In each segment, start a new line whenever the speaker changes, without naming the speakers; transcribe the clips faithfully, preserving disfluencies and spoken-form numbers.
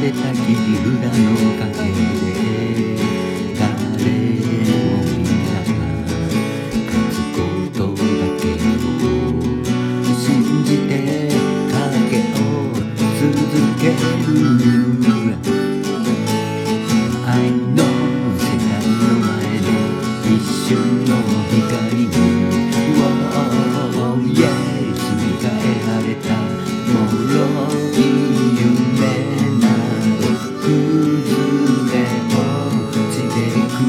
れた切り札のおかげで誰も皆が勝つことだけを信じて影を続ける愛の世界の前で一瞬の光に Oh yes 見返られた脆い夢など崩れ落ちてく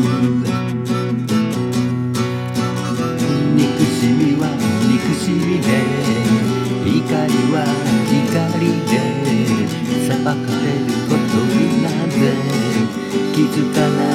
憎しみは憎しみで怒りは怒りで裁かれることになぜ気づかない